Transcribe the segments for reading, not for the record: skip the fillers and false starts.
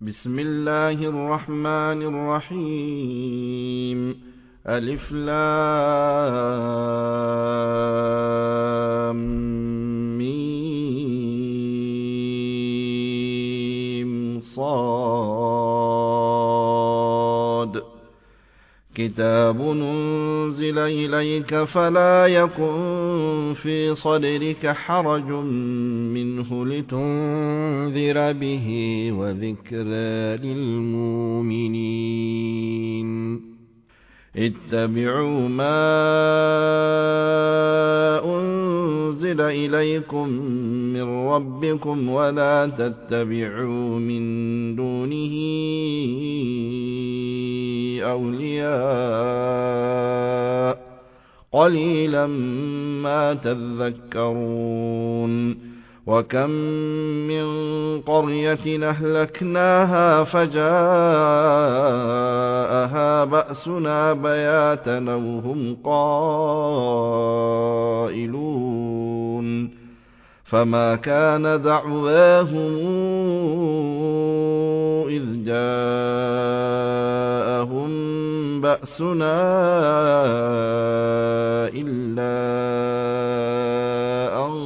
بسم الله الرحمن الرحيم. ألف لام ميم صاد. كتاب أنزل إليك فلا يكن في صدرك حرج منه لتنذر به وذكرى للمؤمنين. اتبعوا ما أنزل إليكم من ربكم ولا تتبعوا من دونه أولياء قليلا ما تذكرون. وكم من قرية أهلكناها فجاءها بأسنا بياتا أو هم قائلون. فما كان دعواهم إذ جاءهم بأسنا إلا أن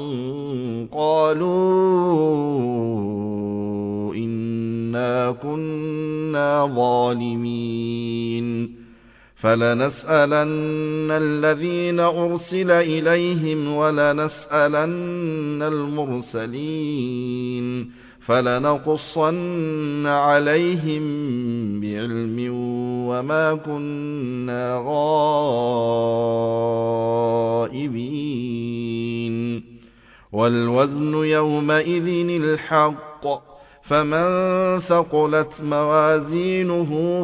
قالوا إنا كنا ظالمين. فلنسألن الذين أرسل إليهم ولنسألن المرسلين فلنقصن عليهم بعلم وما كنا غائبين. والوزن يومئذ الحق فمن ثقلت موازينه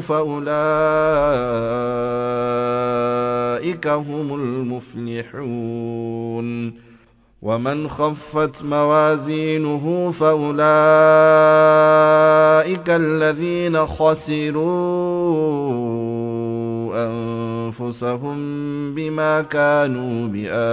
فأولئك هم المفلحون. ومن خفت موازينه فأولئك الذين خسروا أنفسهم بما كانوا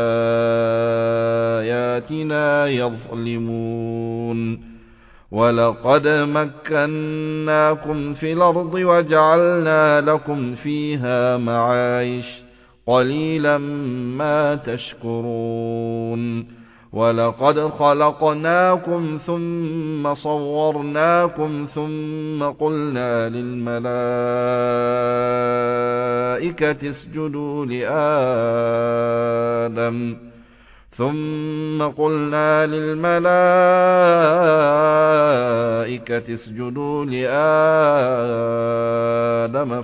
بآياتنا يظلمون. ولقد مكناكم في الأرض وجعلنا لكم فيها معايش قليلا ما تشكرون. ولقد خلقناكم ثم صورناكم ثم قلنا للملائكة اسجدوا لآدم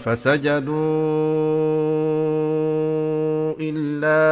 فسجدوا إلا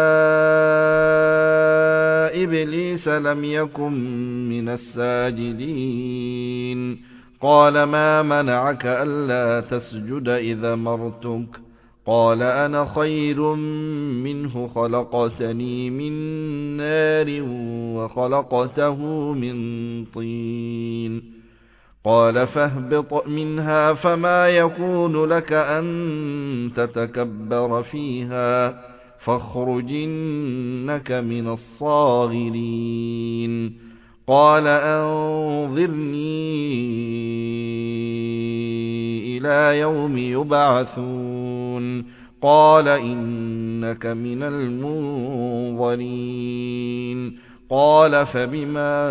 إبليس لم يكن من الساجدين. قال ما منعك ألا تسجد إذ أمرتك؟ قال أنا خير منه خلقتني من نار وخلقته من طين. قال فاهبط منها فما يكون لك أن تتكبر فيها فاخرج إنك من الصاغرين. قال أنظرني إلى يوم يبعثون. قال إنك من المنظرين. قال فبما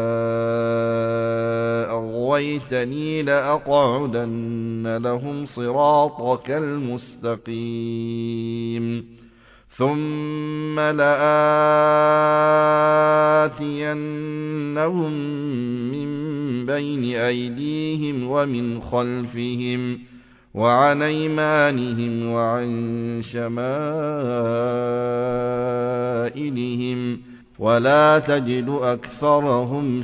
أغويتني لأقعدن لهم صراطك المستقيم ثم لآتينهم من بين أيديهم ومن خلفهم وعن أيمانهم وعن شمائلهم ولا تجد أكثرهم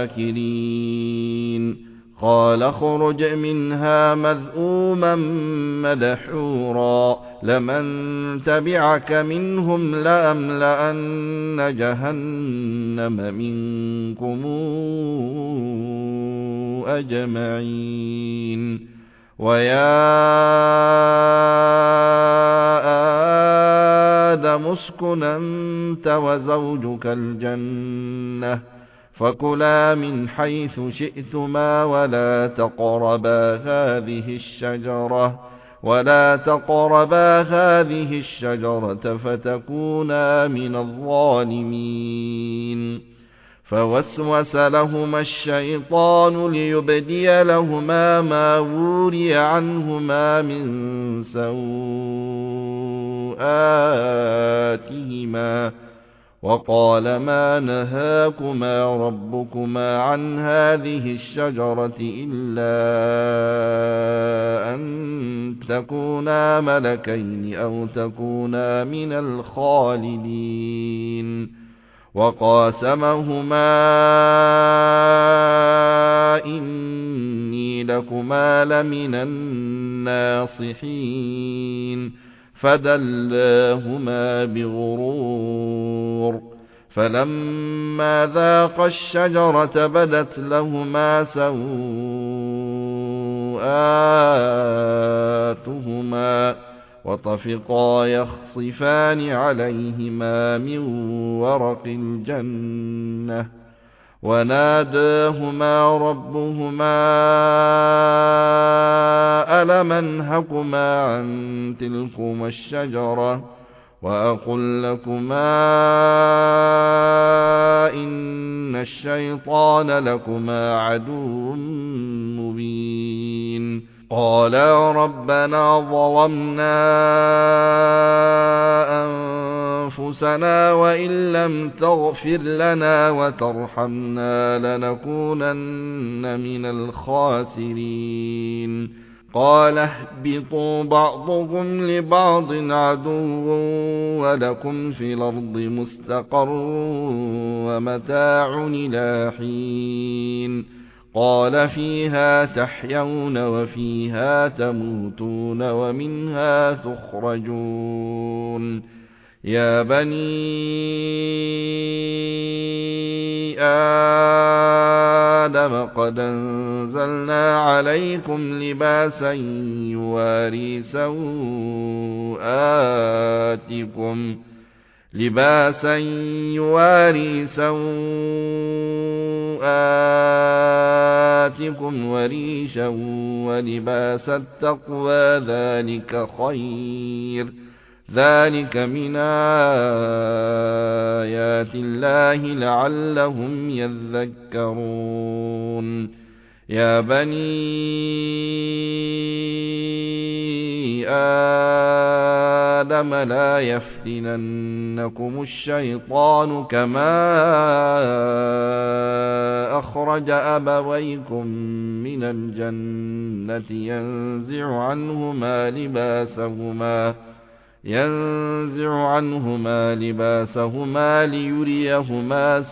شاكرين. قال اخرج منها مذءوما مدحورا لمن تبعك منهم لأملأن جهنم منكم أجمعين. ويا آدم اسكن أنت وزوجك الجنة فكلا من حيث شئتما ولا تقربا هذه الشجرة فتكونا من الظالمين. فوسوس لهما الشيطان ليبدي لهما ما وري عنهما من سوآتهما وقال ما نهاكما ربكما عن هذه الشجرة إلا أن تكونا ملكين أو تكونا من الخالدين. وقاسمهما إني لكما لمن الناصحين فدلاهما بغرور. فلما ذاقا الشجرة بدت لهما سوآتهما وطفقا يخصفان عليهما من ورق الجنة وناداهما ربهما ألم أنهكما عن تلكما الشجرة وأقل لكما إن الشيطان لكما عدو مبين. قالا ربنا ظلمنا أنفسنا وإن لم تغفر لنا وترحمنا لنكونن من الخاسرين. قال اهبطوا بعضكم لبعض عدو ولكم في الأرض مستقر ومتاع إلى حين. قال فيها تحيون وفيها تموتون ومنها تخرجون. يا بني آدم قد أنزلنا عليكم لباسا يواري سوآتكم وريشا ولباس التقوى ذلك خير. ذلك من آيات الله لعلهم يذكرون. يا بني آدم لا يفتننكم الشيطان كما أخرج أبويكم من الجنة ينزع عنهما لباسهما ليريهما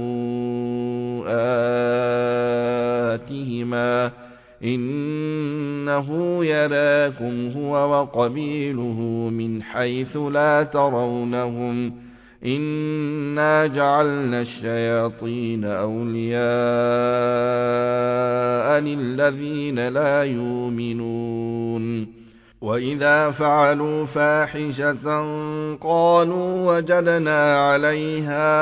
سوآتهما إنه يراكم هو وقبيله من حيث لا ترونهم إنا جعلنا الشياطين أولياء للذين لا يؤمنون. وإذا فعلوا فاحشة قالوا وجدنا عليها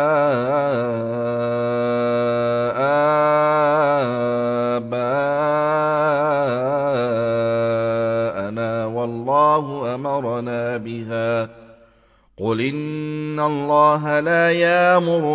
آباءنا والله أمرنا بها. قل إن الله لا يأمر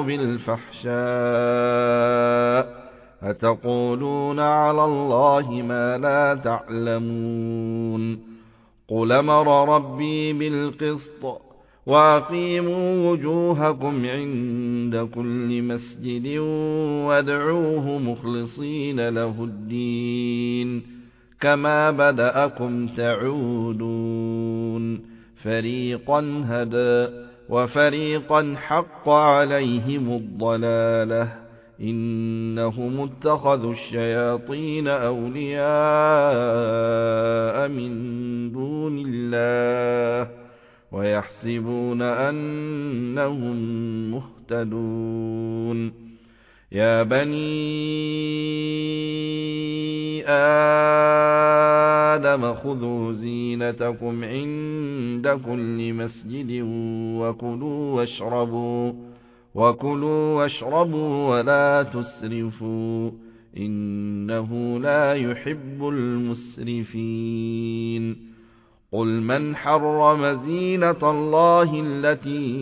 بالفحشاء أتقولون على الله ما لا تعلمون. قل أمر ربي بالقسط وأقيموا وجوهكم عند كل مسجد وادعوه مخلصين له الدين كما بدأكم تعودون. فريقا هدى وفريقا حق عليهم الضلالة إنهم اتخذوا الشياطين أولياء من دون الله ويحسبون أنهم مهتدون. يا بني آدم خذوا زينتكم عند كل مسجد وكلوا واشربوا ولا تسرفوا إنه لا يحب المسرفين قل من حرم زينة الله التي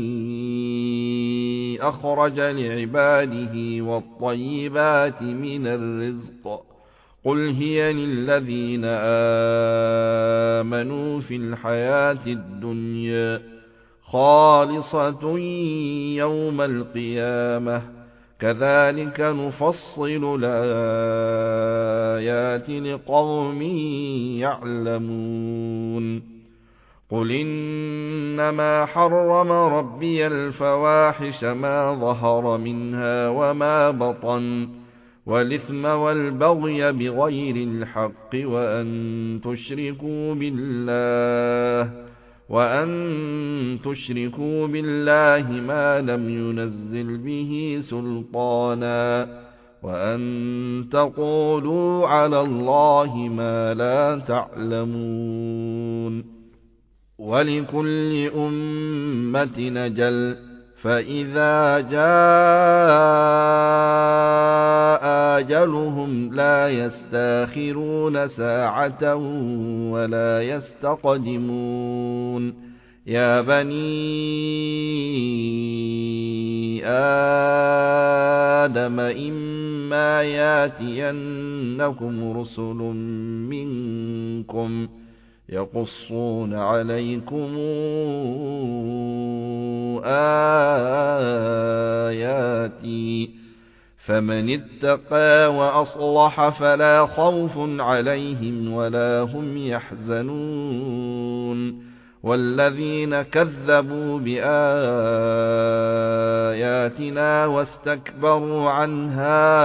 أخرج لعباده والطيبات من الرزق قل هي للذين آمنوا في الحياة الدنيا خالصة يوم القيامة كذلك نفصل الآيات لقوم يعلمون قل إنما حرم ربي الفواحش ما ظهر منها وما بطن والإثم والبغي بغير الحق وأن تشركوا بالله ما لم ينزل به سلطانا وأن تقولوا على الله ما لا تعلمون ولكل أمة أجل فإذا جاء أجلهم لا يستأخرون ساعة ولا يستقدمون يا بني آدم إما ياتينكم رسل منكم يقصون عليكم آياتي فمن اتقى وأصلح فلا خوف عليهم ولا هم يحزنون والذين كذبوا بآياتنا واستكبروا عنها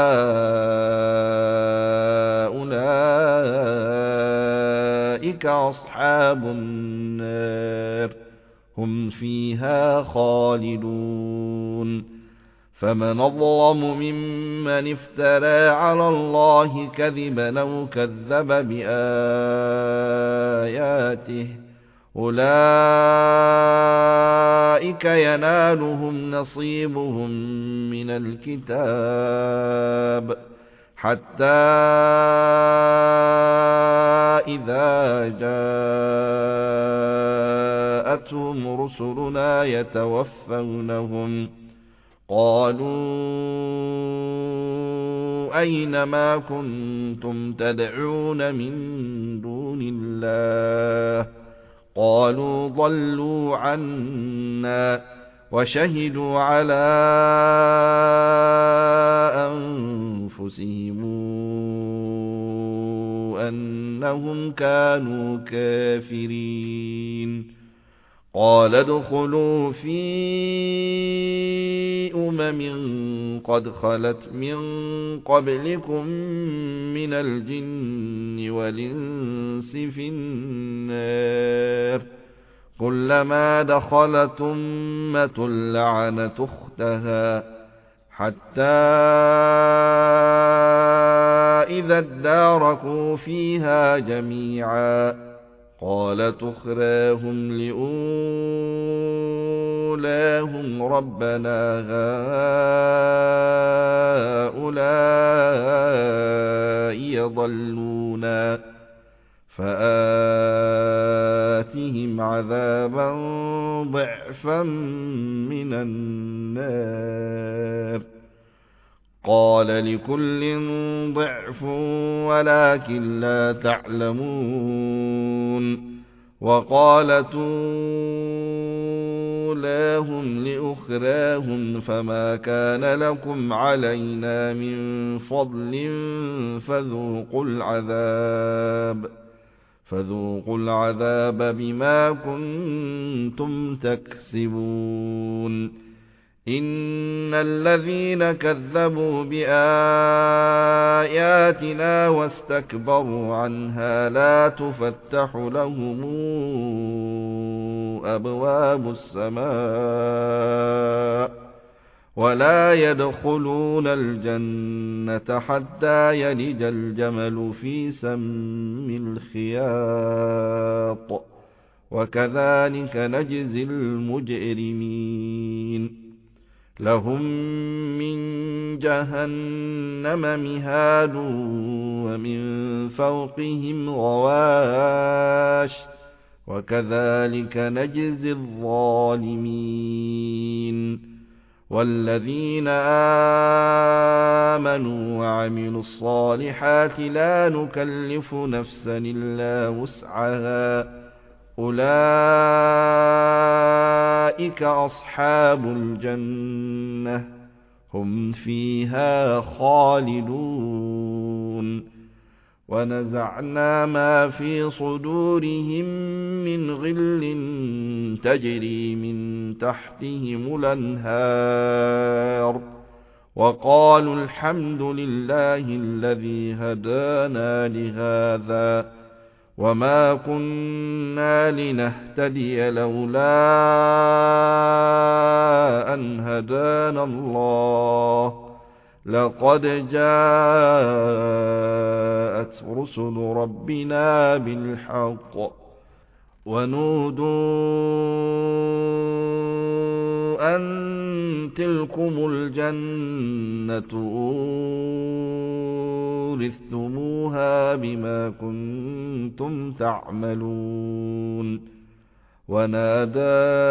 أولئك أصحاب النار هم فيها خالدون فمن أظلم ممن افترى على الله كذبا أو كذب بآياته أولئك ينالهم نصيبهم من الكتاب حتى إذا جاءتهم رسلنا يتوفونهم قالوا أين ما كنتم تدعون من دون الله قالوا ضلوا عنا وشهدوا على أنفسهم أنهم كانوا كافرين قال ادخلوا في قد خلت من قبلكم من الجن والإنس في النار كلما دخلت أمة لعنت أختها حتى إذا اداركوا فيها جميعا قالت أخراهم لأولاهم ربنا هؤلاء يضلونا فآتهم عذابا ضعفا من النار قال لكل ضعف ولكن لا تعلمون وقالت أولاهم لأخراهم فما كان لكم علينا من فضل فذوقوا العذاب بما كنتم تكسبون إن الذين كذبوا بآياتنا واستكبروا عنها لا تفتح لهم أبواب السماء ولا يدخلون الجنة حتى يلج الجمل في سم الخياط وكذلك نجزي المجرمين لهم من جهنم مهاد ومن فوقهم غواش وكذلك نجزي الظالمين والذين آمنوا وعملوا الصالحات لا نكلف نفسا إلا وسعها أولئك أصحاب الجنة هم فيها خالدون ونزعنا ما في صدورهم من غل تجري من تحتهم الأنهار وقالوا الحمد لله الذي هدانا لهذا وما كنا لنهتدي لولا أن هدانا الله لقد جاءت رسل ربنا بالحق ونودوا أن تلكم الجنة أورثتموها بما كنتم تعملون ونادى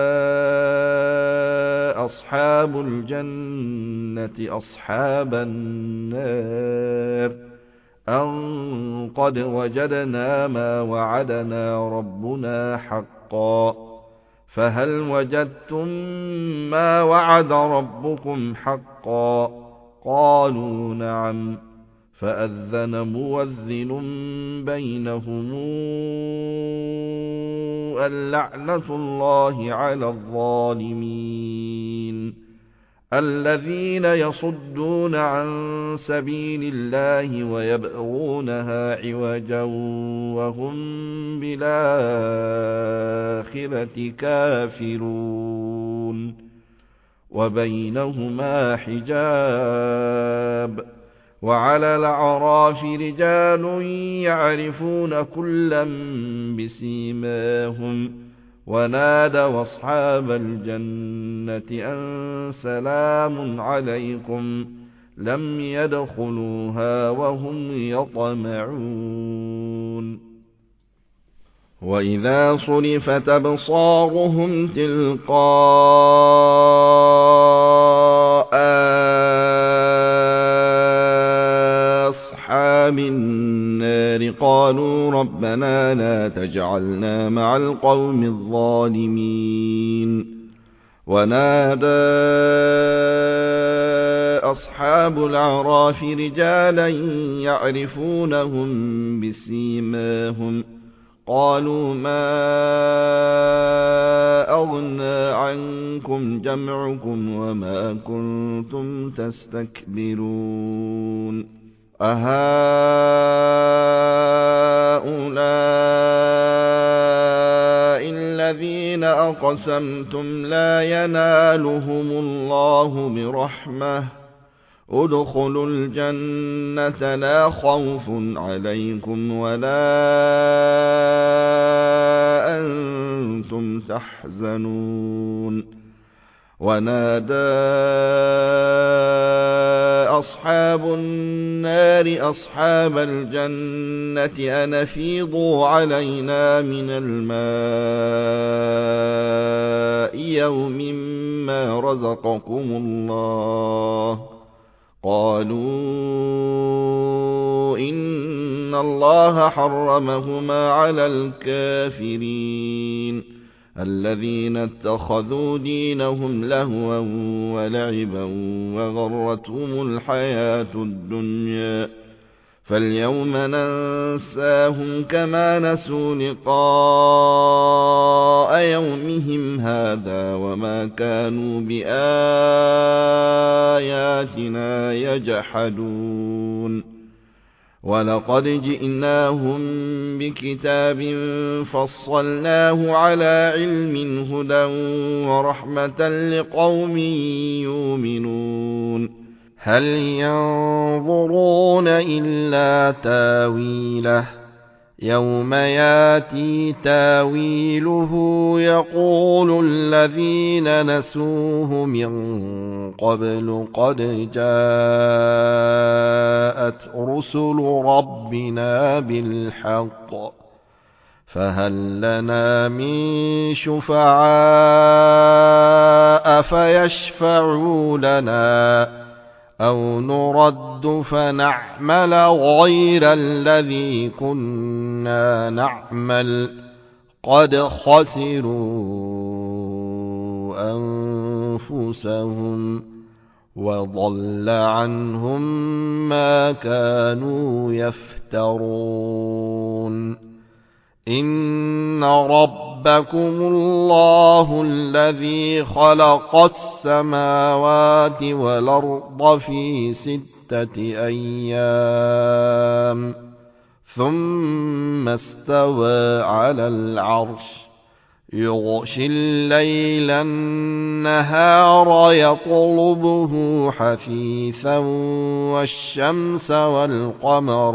أصحاب الجنة أصحاب النار أن قد وجدنا ما وعدنا ربنا حقا فهل وجدتم ما وعد ربكم حقا قالوا نعم فأذن مؤذن بينهم اللعنة الله على الظالمين الذين يصدون عن سبيل الله ويبغونها عوجا وهم بالآخرة كافرون وبينهما حجاب وعلى الأعراف رجال يعرفون كلا بسيماهم ونادوا أصحاب الجنة أن سلام عليكم لم يدخلوها وهم يطمعون وإذا صرفت أبصارهم تلقاء أصحاب النار قالوا ربنا لا تجعلنا مع القوم الظالمين ونادى أصحاب الأعراف رجالا يعرفونهم بسيماهم قالوا ما أغنى عنكم جمعكم وما كنتم تستكبرون أهؤلاء الذين أقسمتم لا ينالهم الله برحمة ادخلوا الجنة لا خوف عليكم ولا أنتم تحزنون ونادى أصحاب النار أصحاب الجنة أن أفيضوا علينا من الماء يوم ما رزقكم الله قالوا إن الله حرمهما على الكافرين الذين اتخذوا دينهم لهوا ولعبا وغرتهم الحياة الدنيا فاليوم ننساهم كما نسوا لقاء يومهم هذا وما كانوا بآياتنا يجحدون ولقد جئناهم بكتاب فصلناه على علم هدى ورحمة لقوم يؤمنون هل ينظرون إلا تاويله يوم ياتي تاويله يقول الذين نسوه من قبل قد جاءت رسل ربنا بالحق فهل لنا من شفعاء فيشفعوا لنا أو نرد فنعمل غير الذي كنا نعمل قد خسروا أنفسهم وضل عنهم ما كانوا يفترون إن ربكم الله الذي خلق السماوات والأرض في 6 أيام ثم استوى على العرش يغشي الليل النهار يطلبه حثيثا والشمس والقمر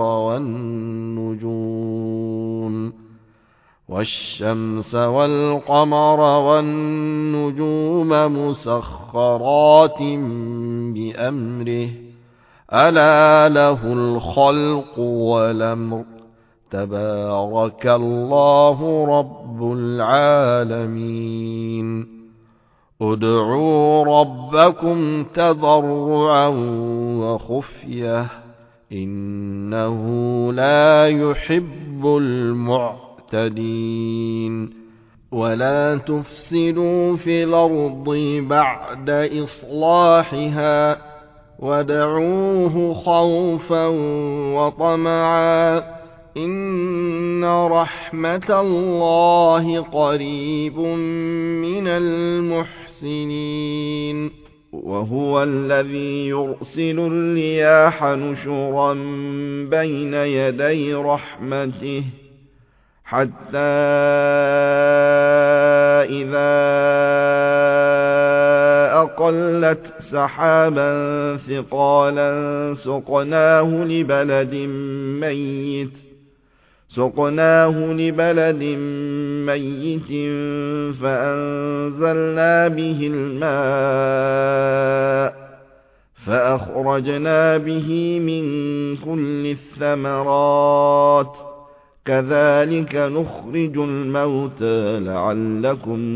والنجوم مسخرات بأمره ألا له الخلق والأمر تبارك الله رب العالمين ادعوا ربكم تضرعا وخفية إنه لا يحب المعتدين ولا تفسدوا في الأرض بعد إصلاحها وادعوه خوفا وطمعا إن رحمة الله قريب من المحسنين وهو الذي يرسل الرياح نشرا بين يدي رحمته حتى إذا أقلت سحابا ثقالا سقناه لبلد ميت فأنزلنا به الماء فأخرجنا به من كل الثمرات كذلك نخرج الموتى لعلكم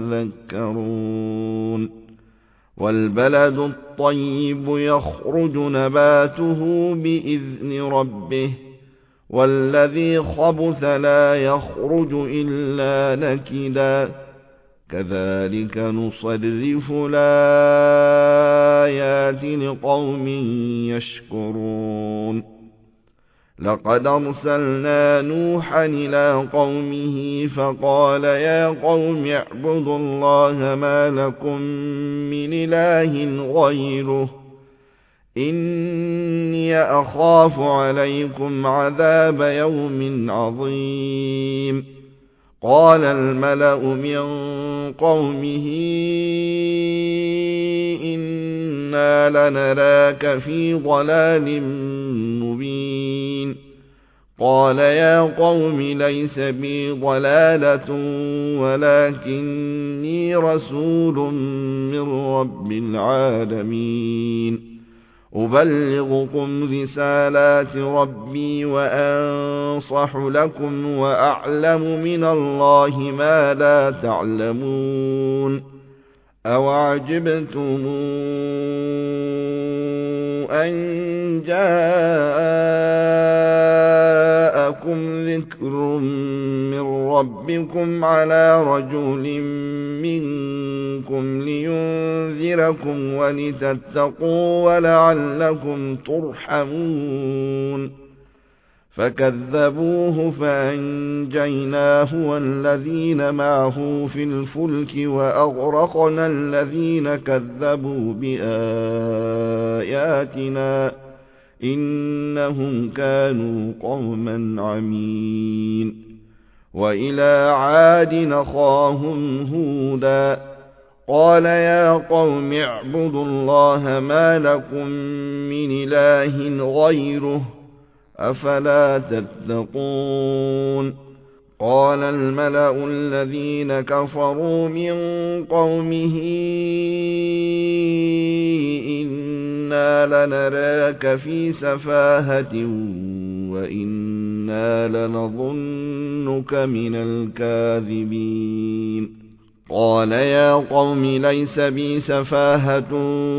تذكرون والبلد الطيب يخرج نباته بإذن ربه والذي خبث لا يخرج إلا نكدا كذلك نصرف الآيات لقوم يشكرون لقد أرسلنا نوحا إلى قومه فقال يا قوم اعبدوا الله ما لكم من إله غيره إني أخاف عليكم عذاب يوم عظيم قال الملأ من قومه إنا لنراك في ضلال مبين قال يا قوم ليس بي ضلالة ولكني رسول من رب العالمين أبلغكم رسالات ربي وأنصح لكم وأعلم من الله ما لا تعلمون أوعجبتم أن جاءكم ذكر من ربكم على رجل منكم لينذركم ولتتقوا ولعلكم ترحمون فكذبوه فأنجيناه والذين معه في الفلك وأغرقنا الذين كذبوا بآياتنا إنهم كانوا قوما عمين وإلى عاد أخاهم هودا قال يا قوم اعبدوا الله ما لكم من إله غيره أفلا تتقون قال الملأ الذين كفروا من قومه إنا لنراك في سفاهة وإنا لنظنك من الكاذبين قال يا قوم ليس بي سفاهة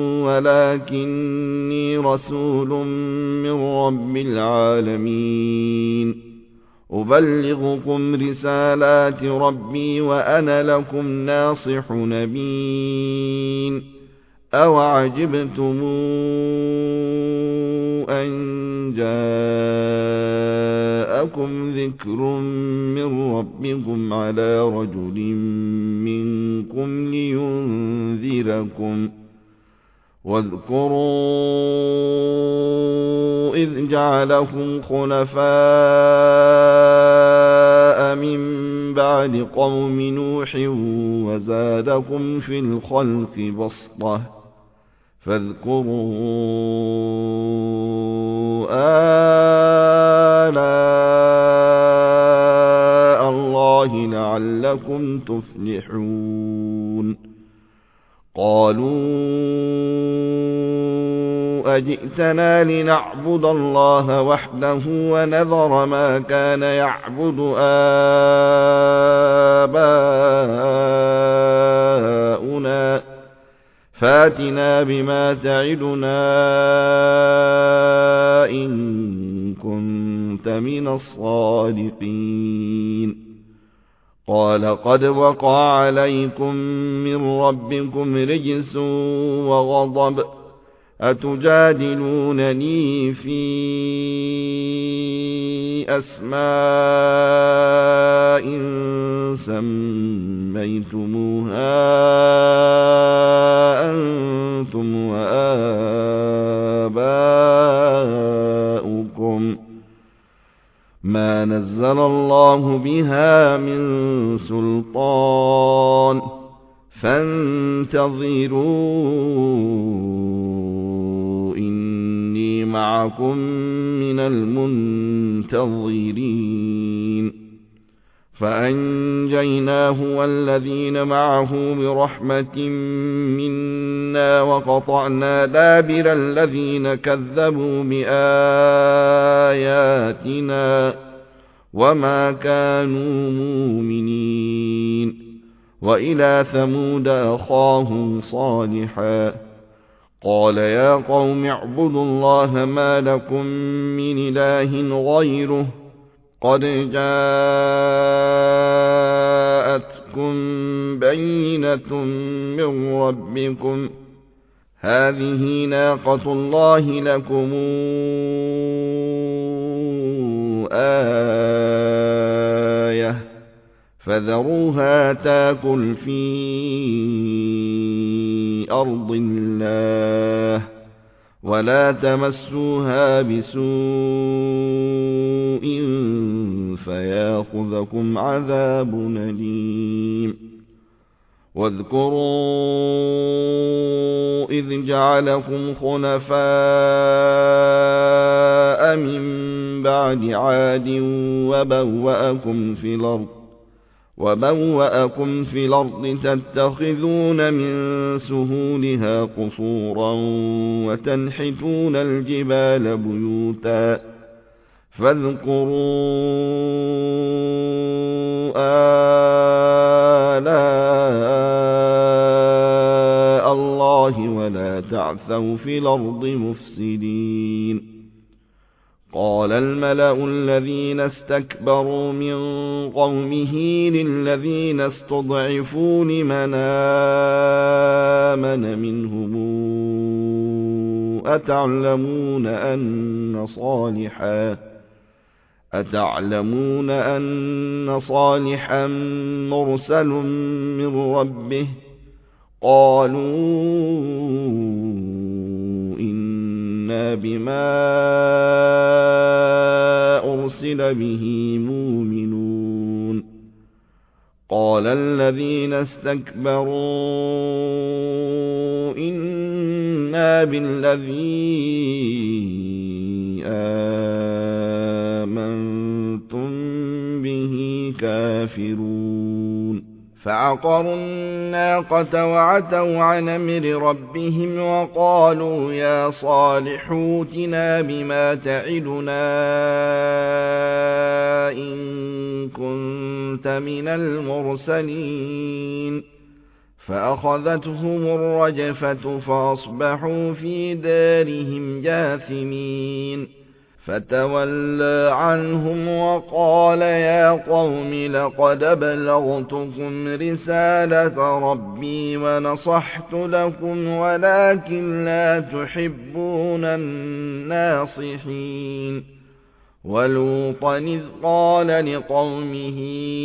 ولكني رسول من رب العالمين أبلغكم رسالات ربي وأنا لكم ناصح نبين أوعجبتم أن جاءكم ذكر من ربكم على رجل منكم لينذركم واذكروا إذ جعلكم خلفاء من بعد قوم نوح وزادكم في الخلق بسطة فاذكروا آلاء الله لعلكم تفلحون قالوا أجئتنا لنعبد الله وحده ونذر ما كان يعبد آباؤنا فاتنا بما تعدنا إن كنت من الصادقين قال قد وقع عليكم من ربكم رجس وغضب أتجادلونني في أسماء سميتموها أنتم وآباؤكم ما نزل الله بها من سلطان فانتظروا إني معكم من المنتظرين فأنجيناه والذين معه برحمة منا وقطعنا دابر الذين كذبوا بآياتنا وما كانوا مؤمنين وإلى ثمود أخاهم صالحا قال يا قوم اعبدوا الله ما لكم من إله غيره قد جاءتكم بينة من ربكم هذه ناقة الله لكم آية فذروها تاكل في أرض الله ولا تمسوها بسوء فياخذكم عذاب أليم واذكروا إذ جعلكم خلفاء من بعد عاد وبوأكم في الأرض تتخذون من سهولها قصورا وتنحتون الجبال بيوتا فاذكروا آلاء الله ولا تعثوا في الأرض مفسدين قال الملأ الذين استكبروا من قومه للذين استضعفوا لمن آمن منهم أتعلمون أن صالحا مرسل من ربه قالوا إنا بما أرسل به مؤمنون قال الذين استكبروا إنا بالذي كنتم به كافرون فعقروا الناقة وعتوا عن أمر ربهم وقالوا يا صالح ائتنا بما تعدنا إن كنت من المرسلين فأخذتهم الرجفة فأصبحوا في دارهم جاثمين فتولى عنهم وقال يا قوم لقد بلغتكم رسالة ربي ونصحت لكم ولكن لا تحبون الناصحين ولوطا إذ قال لقومه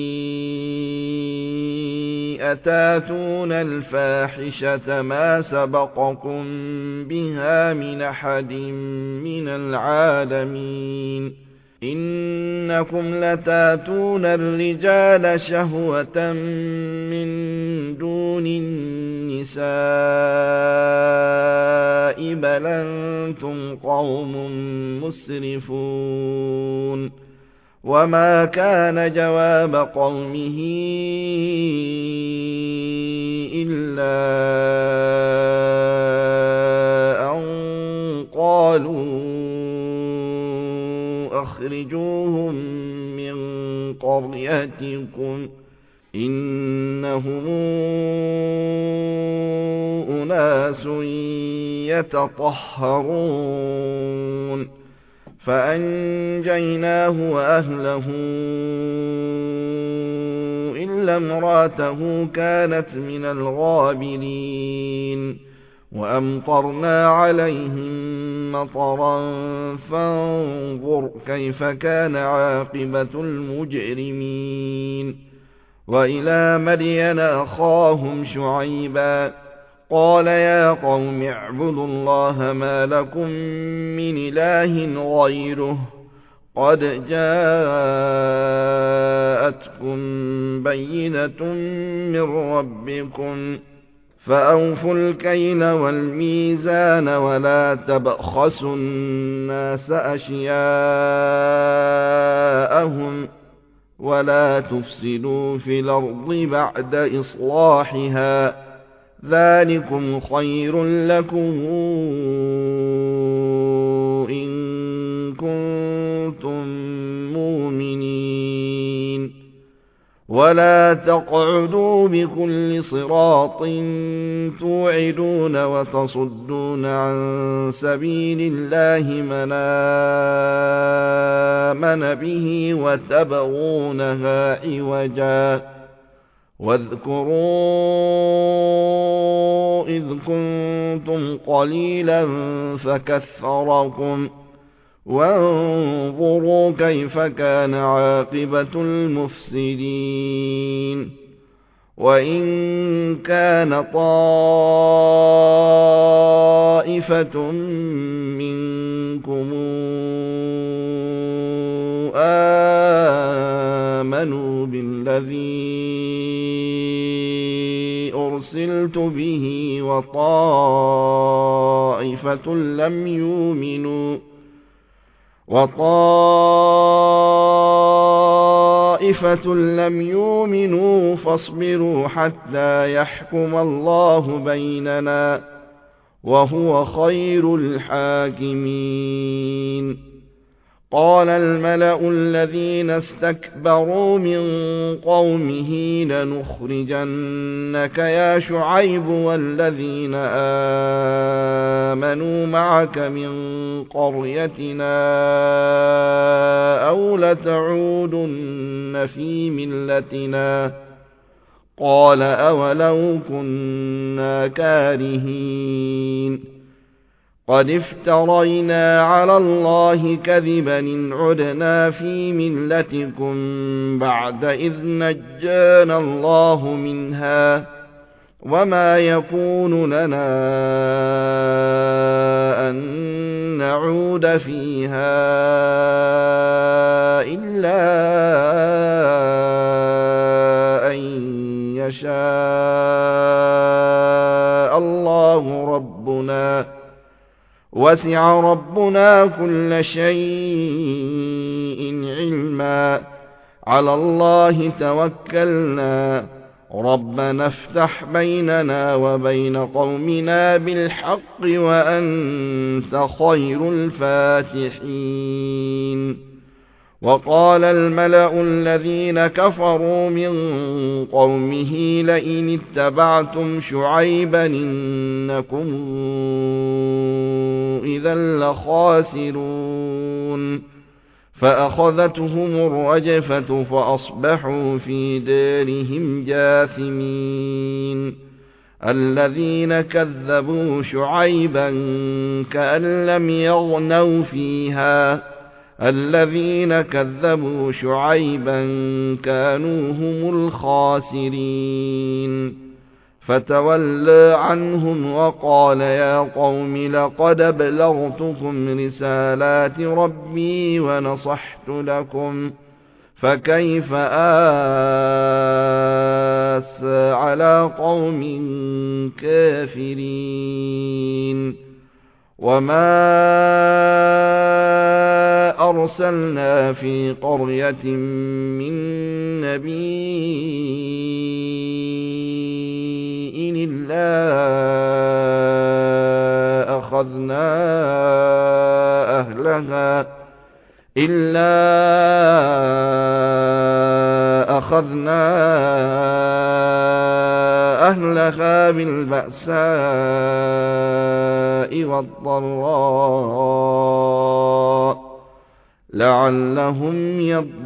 أتاتون الفاحشة ما سبقكم بها من أحد من العالمين إنكم لتاتون الرجال شهوة من دون النساء بل أنتم قوم مسرفون وما كان جواب قومه إلا أن قالوا أخرجوهم من قريتكم إنهم أناس يتطهرون فأنجيناه وأهله إلا امرأته كانت من الغابرين وأمطرنا عليهم مطرا فانظر كيف كان عاقبة المجرمين وإلى مدين أخاهم شعيبا قال يا قوم اعبدوا الله ما لكم من إله غيره قد جاءتكم بينة من ربكم فأوفوا الكيل والميزان ولا تبخسوا الناس أشياءهم ولا تفسدوا في الأرض بعد إصلاحها ذلكم خير لكم إن كنتم مؤمنين ولا تقعدوا بكل صراط توعدون وتصدون عن سبيل الله من آمن به وتبغونها عوجا واذكروا إذ كنتم قليلا فكثركم وانظروا كيف كان عاقبة المفسدين وإن كان طائفة منكم آمنوا بالذي أرسلت به وطائفة لم يؤمنوا فاصبروا حتى يحكم الله بيننا وهو خير الحاكمين قال الملأ الذين استكبروا من قومه لنخرجنك يا شعيب والذين آمنوا معك من قريتنا أو لتعودن في ملتنا قال أولو كنا كارهين قد افترينا على الله كذبا إن عدنا في ملتكم بعد إذ نجانا الله منها وما يكون لنا أن نعود فيها إلا أن يشاء الله ربنا وسع ربنا كل شيء علما علما على الله توكلنا ربنا افتح بيننا وبين قومنا بالحق وأنت خير الفاتحين. وقال الملأ الذين كفروا من قومه لئن اتبعتم شعيبا إنكم إذا لخاسرون فأخذتهم الرجفة فأصبحوا في دارهم جاثمين. الذين كذبوا شعيبا كأن لم يغنوا فيها الذين كذبوا شعيبا كانوا هم الخاسرين. فتولى عنهم وقال يا قوم لقد أبلغتكم رسالات ربي ونصحت لكم فكيف آسى على قوم كافرين. وما أرسلنا في قرية من نبي إلا أخذنا أهلها بالبأساء والضراء لعلهم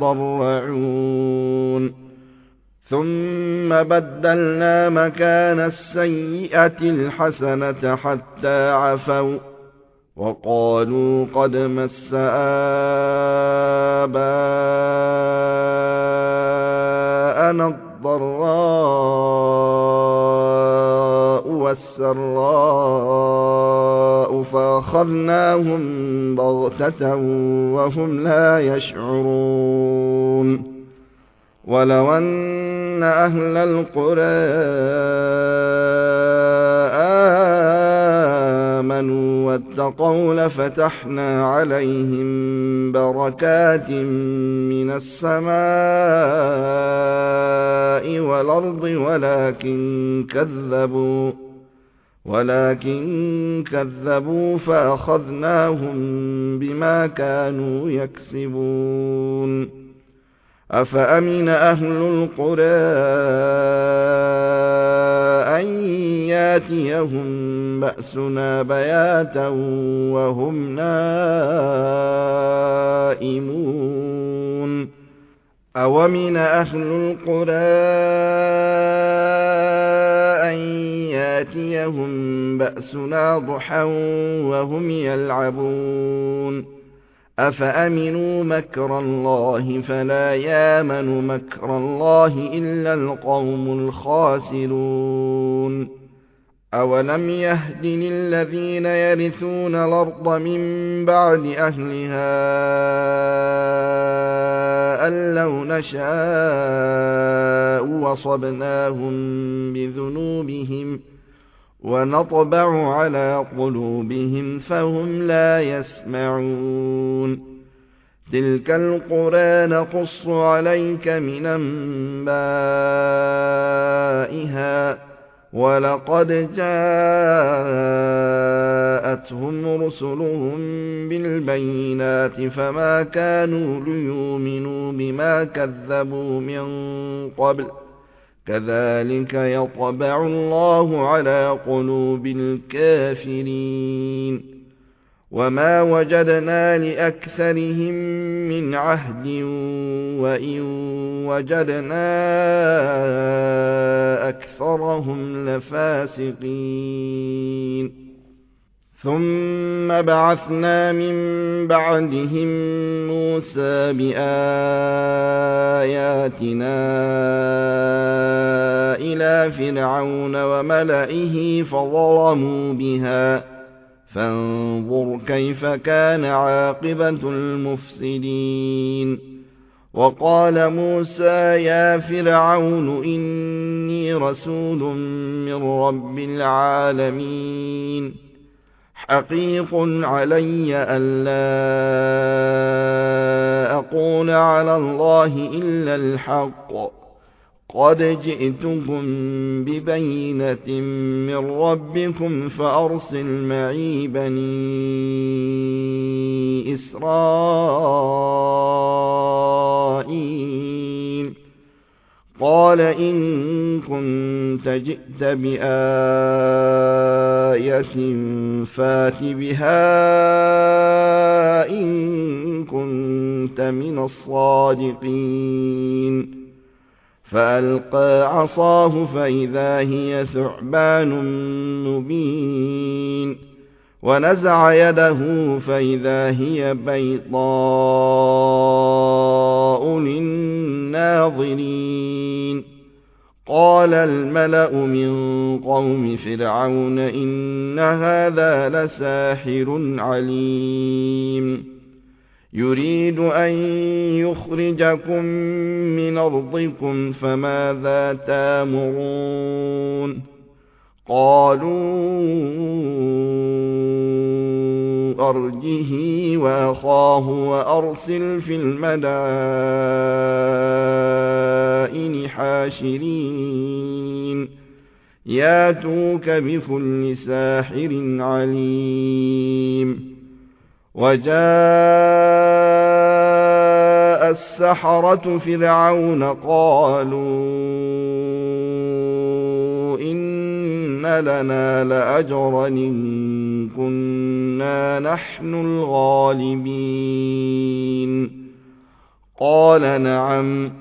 يضرعون. ثم بدلنا مكان السيئة الحسنة حتى عفوا وقالوا قد مس آباءنا الضراء والسراء فأخذناهم بغتة وهم لا يشعرون. ولو أن أهل القرى آمنوا واتقوا لفتحنا عليهم بركات من السماء والأرض ولكن كذبوا فأخذناهم بما كانوا يكسبون. أفأمن أهل القرى أن ياتيهم بأسنا بياتا وهم نائمون. أومن أهل القرى أن ياتيهم بأسنا ضحى وهم يلعبون. أفأمنوا مكر الله فلا يامن مكر الله إلا القوم الخاسرون. أولم يهد للذين يرثون الأرض من بعد أهلها أن لو نشاء وصبناهم بذنوبهم ونطبع على قلوبهم فهم لا يسمعون. تلك القرى نقص عليك من أنبائها ولقد جاءتهم رسلهم بالبينات فما كانوا ليؤمنوا بما كذبوا من قبل كذلك يطبع الله على قلوب الكافرين. وما وجدنا لأكثرهم من عهد وإن وجدنا أكثرهم لفاسقين. ثم بعثنا من بعدهم موسى بآياتنا إلى فرعون وملئه فظلموا بها فانظر كيف كان عاقبة المفسدين. وقال موسى يا فرعون إني رسول من رب العالمين حقيق علي ألا تقول على الله إلا الحق قد جئتكم ببينة من ربكم فأرسل معي بني إسرائيل قال إن كنت جئت بآية فات بها إن كنت من الصادقين فألقى عصاه فإذا هي ثعبان مبين ونزع يده فإذا هي بيضاء للناظرين قال الملأ من قوم فرعون إن هذا لساحر عليم يريد أن يخرجكم من أرضكم فماذا تأمرون قالوا أرجه وأخاه وأرسل في المدائن حاشرين ياتوك بكل ساحر عليم وجاء السحرة فرعون قالوا إن لنا لأجرا إن كنا نحن الغالبين قال نعم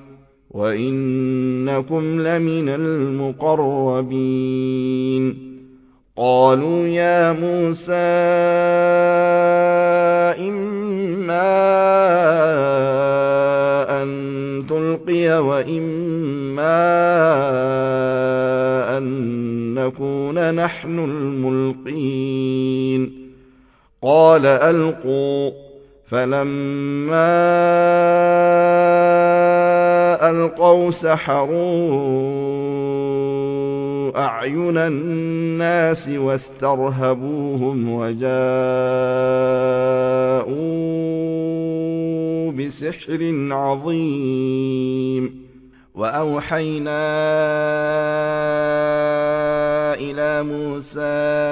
وإنكم لمن المقربين قالوا يا موسى إما أن تلقي وإما أن نكون نحن الملقين قال ألقوا فلما ألقوا سحروا أعين الناس واسترهبوهم وجاءوا بسحر عظيم وأوحينا إلى موسى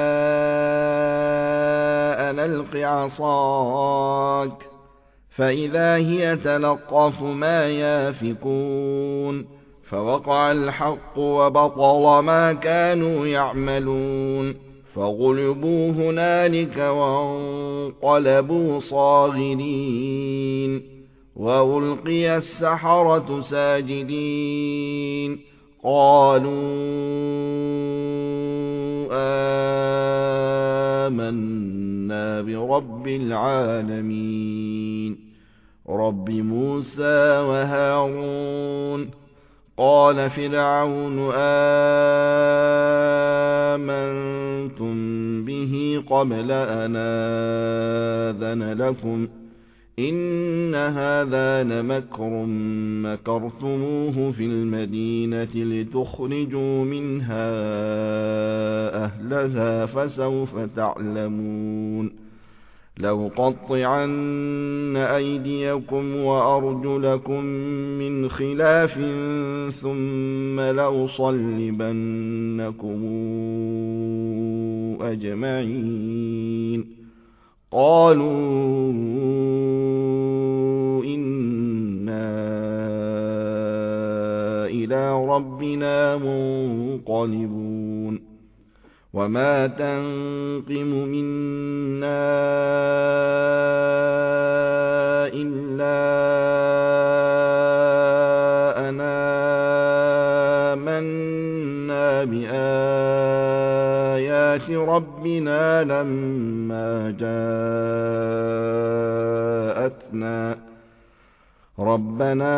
أن ألق عصاك فإذا هي تلقف ما يافكون فوقع الحق وبطل ما كانوا يعملون فغلبوا هنالك وانقلبوا صاغرين وألقي السحرة ساجدين قالوا آمنا برب العالمين رب موسى وهارون قال فرعون آمنتم به قبل أن آذن لكم إن هذا لمكر مكرتموه في المدينة لتخرجوا منها أهلها فسوف تعلمون لأقطعن أيديكم وأرجلكم من خلاف ثم لأصلبنكم أجمعين قالوا إنا إلى ربنا منقلبون وما تنقم منا إلا أن آمنا بآيات ربنا لما جاءتنا ربنا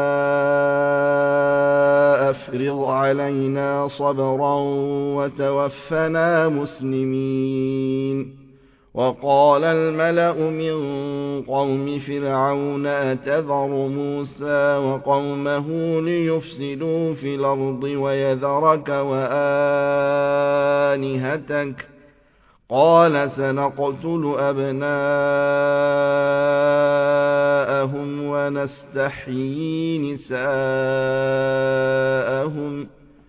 أفرغ علينا صبرا وتوفنا مسلمين وقال الملأ من قوم فرعون أتذر موسى وقومه ليفسدوا في الأرض ويذرك وآلهتك قال سنقتل أبناءهم ونستحيي نساءهم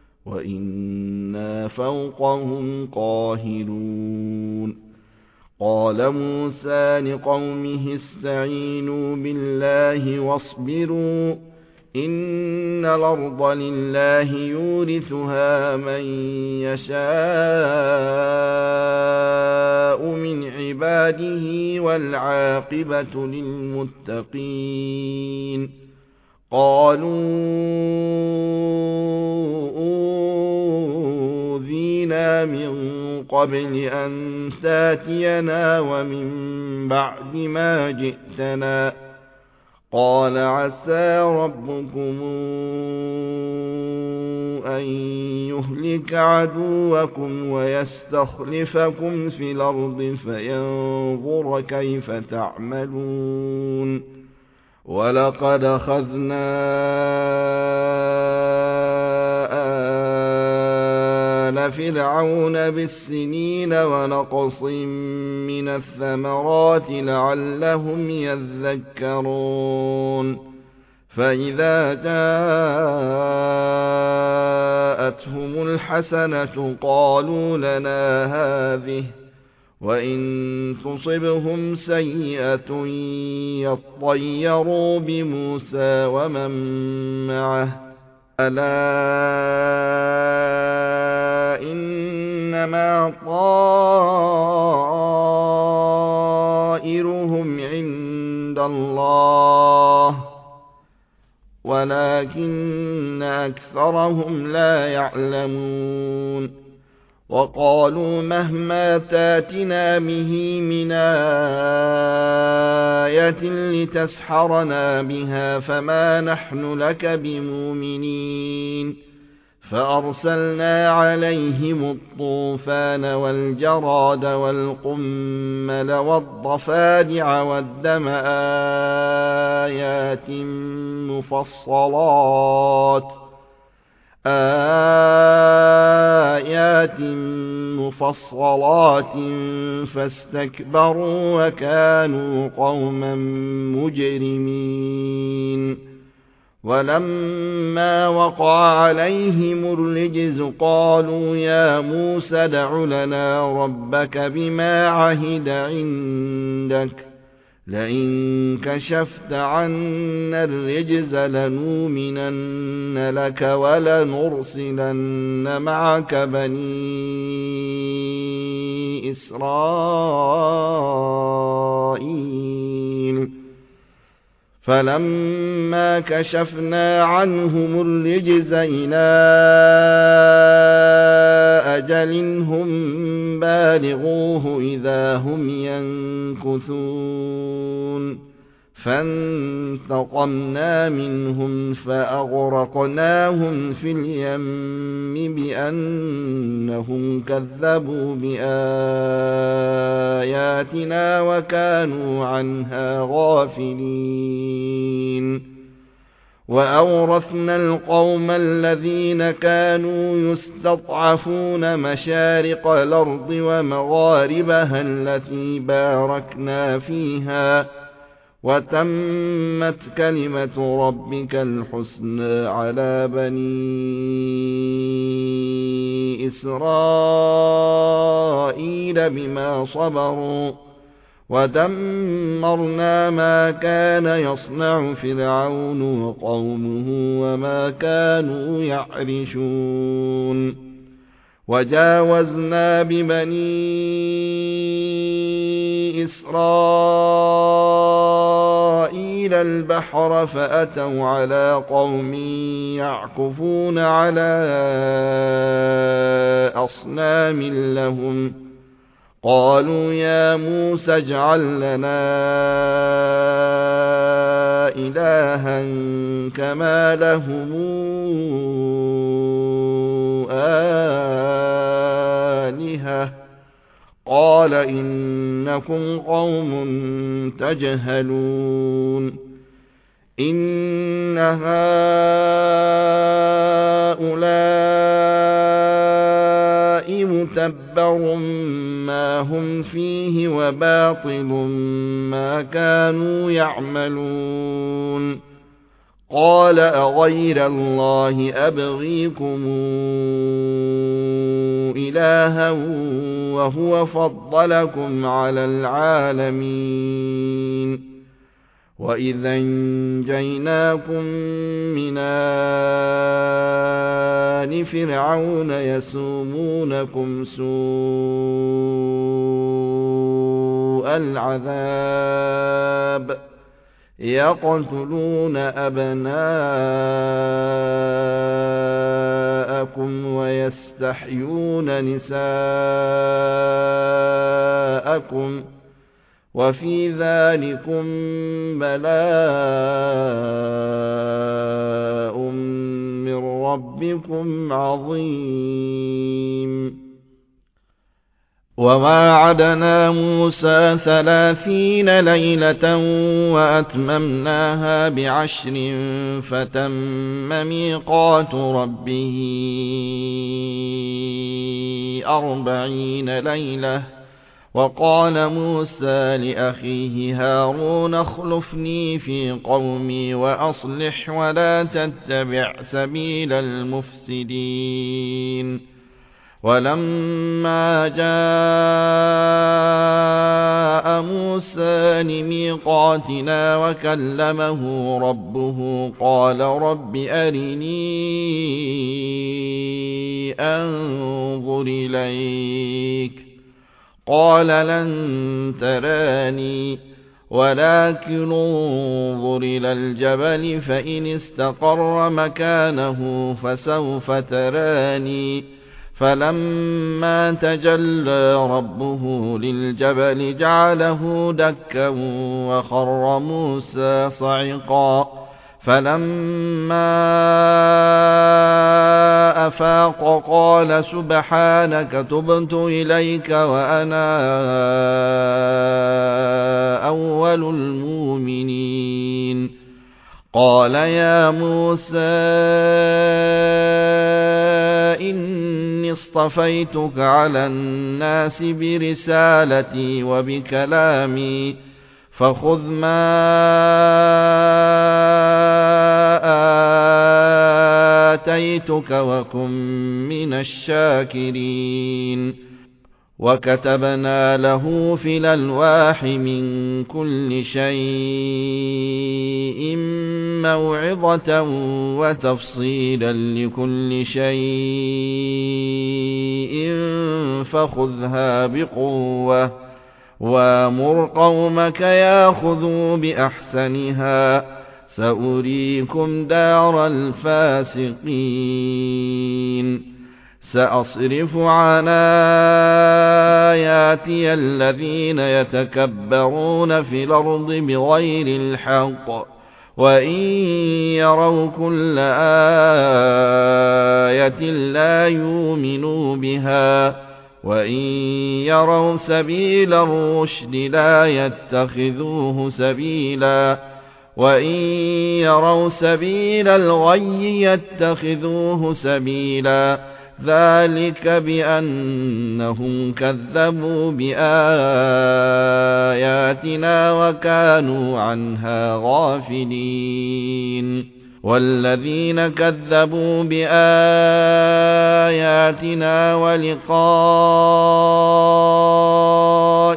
وإنا فوقهم قاهرون قال موسى لقومه استعينوا بالله واصبروا إن الأرض لله يورثها من يشاء من عباده والعاقبة للمتقين قالوا أوذينا من قبل أن تاتينا ومن بعد ما جئتنا قال عسى ربكم أن يهلك عدوكم ويستخلفكم في الأرض فينظر كيف تعملون ولقد أخذنا آل فرعون بالسنين ونقص من الثمرات لعلهم يذكرون فإذا جاءتهم الحسنة قالوا لنا هذه وإن تصبهم سيئة يطيروا بموسى ومن معه ألا إنما طائرهم عند الله ولكن أكثرهم لا يعلمون وقالوا مهما تاتنا به من آية لتسحرنا بها فما نحن لك بمؤمنين فأرسلنا عليهم الطوفان والجراد والقمل والضفادع والدم آيات مفصلات فاستكبروا وكانوا قوما مجرمين ولما وقع عليهم الرجز قالوا يا موسى ادع لنا ربك بما عهد عندك لئن كشفت عنا الرجز لنؤمنن لك ولنرسلن معك بني إسرائيل فلما كشفنا عنهم الرجز إلى أجل هم بالغوه إذا هم ينكثون فانتقمنا منهم فأغرقناهم في اليم بأنهم كذبوا بآياتنا وكانوا عنها غافلين وأورثنا القوم الذين كانوا يستضعفون مشارق الأرض ومغاربها التي باركنا فيها وتمت كلمة ربك الحسنى على بني إسرائيل بما صبروا ودمرنا ما كان يصنع فرعون وقومه وما كانوا يعرشون وجاوزنا ببني إسرائيل البحر فأتوا على قوم يعكفون على أصنام لهم قالوا يا موسى اجعل لنا إلها كما لهم آلهة قال إنكم قوم تجهلون إن هؤلاء متبر ما هم وباطل ما كانوا يعملون قال أغير الله أبغيكم إلها وهو فضلكم على العالمين وإذا أنجيناكم من آل فرعون يسومونكم سوء العذاب يقتلون أبناءكم ويستحيون نساءكم وفي ذلكم بلاء من ربكم عظيم وواعدنا موسى 30 ليلة وأتممناها ب10 فتم ميقات ربه 40 ليلة وقال موسى لأخيه هارون اخلفني في قومي وأصلح ولا تتبع سبيل المفسدين ولما جاء موسى لميقاتنا وكلمه ربه قال رب أرني أنظر إليك قال لن تراني ولكن انظر إلى الجبل فإن استقر مكانه فسوف تراني فلما تجلى ربه للجبل جعله دكا وخر موسى صعقا فلما أفاق قال سبحانك تبت إليك وأنا أول المؤمنين قال يا موسى إني اصطفيتك على الناس برسالتي وبكلامي فخذ ما آتيتك وكن من الشاكرين وكتبنا له في الألواح من كل شيء موعظة وتفصيلا لكل شيء فخذها بقوة وامر قومك ياخذوا بأحسنها سأريكم دار الفاسقين سأصرف عن آياتي الذين يتكبرون في الأرض بغير الحق وإن يروا كل آية لا يؤمنوا بها وإن يروا سبيل الرشد لا يتخذوه سبيلا وإن يروا سبيل الغي يتخذوه سبيلا ذلك بأنهم كذبوا بآياتنا وكانوا عنها غافلين والذين كذبوا بآياتنا ولقاء